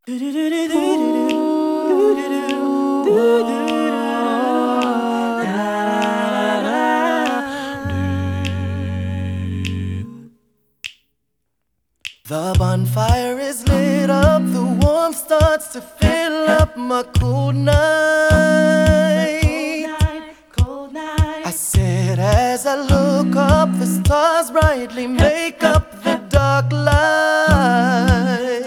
The bonfire is lit up, the warmth starts to fill up my cold night. I sit as I look up, the stars brightly make up the dark light.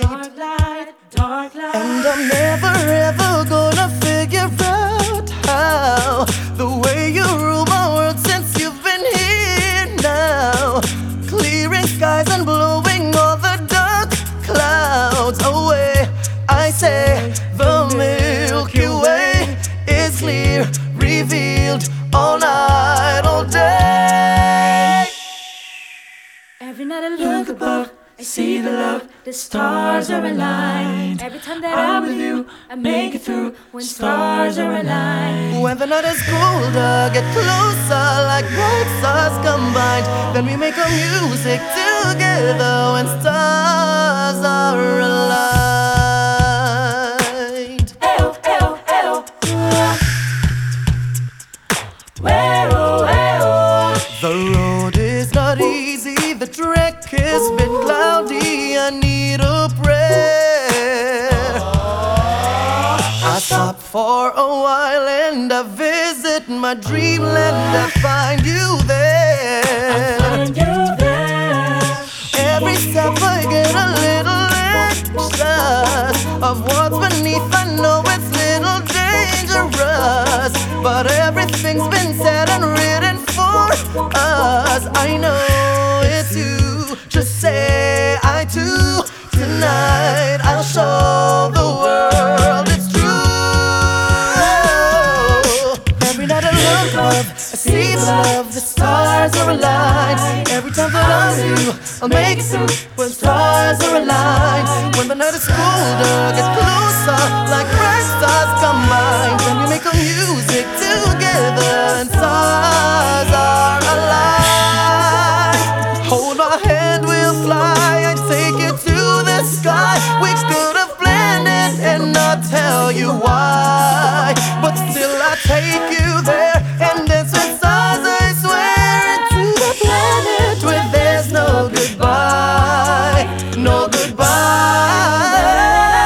And I'm never ever gonna figure out how the way you rule my world since you've been here now, clearing skies and blowing all the dark clouds away. I say the Milky Way is clear, revealed all night, all day. Every night I look above, I see the love, the stars are aligned. Every time that I'm with you, I make it through when stars are aligned. When the night is colder, get closer like bright stars combined. Then we make our music together when stars are aligned. Ayo, ayo, ayo. Way-oh, way-oh. The road is not easy, the trek is a bit cloudy. I need a prayer. I stop for a while and I visit my dreamland. I find you there. Every step I get a little anxious of what's beneath. I know it's little dangerous, but everything's been said and written for us. I know it's you. Just say I do. Tonight I'll show the world it's true. Every night I look up, I see the love, the stars are aligned. Every time that I see you, I'll make it through when stars are aligned. When the night is colder, get closer like bright stars combined. Then we make our music together and stars are aligned. Hold my hand, we'll fly. I take you to the sky. We could have planned it and not tell you why, but still I take you there and dance with stars. I swear into the planet where there's no goodbye, no goodbye.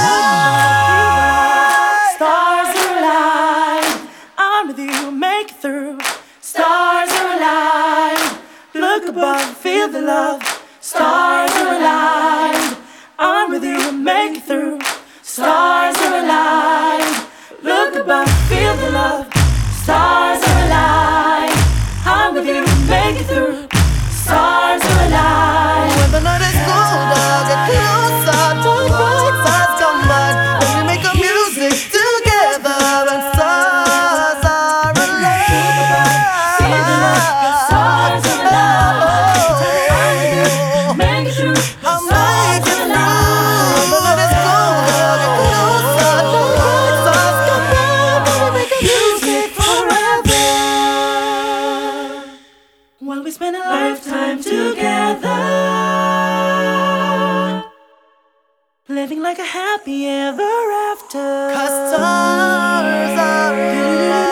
Stars are aligned. I'm with you, make it through. Stars are aligned. Look above, feel the love. Stars are aligned. I'm with you, make it through. Stars are aligned. Look above, feel the love. Stars are aligned. I'm with you, make it through. Stars are aligned. When the night is colder, get closer to bright stars combined. When we make our music together and stars are aligned. Feel the love. Stars are aligned. Make it through. I'll make it through. When the night is colder, get closer to bright stars combined. When we make our music Forever. While we spend a lifetime together, living like a happy ever after. 'cause stars are aligned.